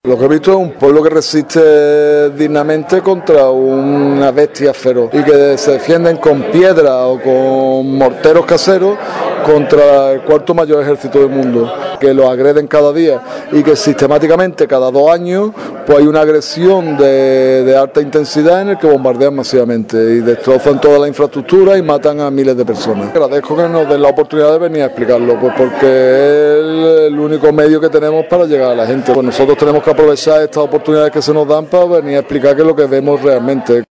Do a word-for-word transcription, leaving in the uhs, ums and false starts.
Lo que he visto es un pueblo que resiste dignamente contra una bestia feroz y que se defienden con piedra o con morteros caseros contra el cuarto mayor ejército del mundo, que los agreden cada día y que sistemáticamente cada dos años pues hay una agresión de, de alta intensidad en el que bombardean masivamente y destrozan toda la infraestructura y matan a miles de personas. Agradezco que nos den la oportunidad de venir a explicarlo, pues porque es el único medio que tenemos para llegar a la gente. Pues nosotros tenemos que aprovechar estas oportunidades que se nos dan para venir a explicar qué es lo que vemos realmente.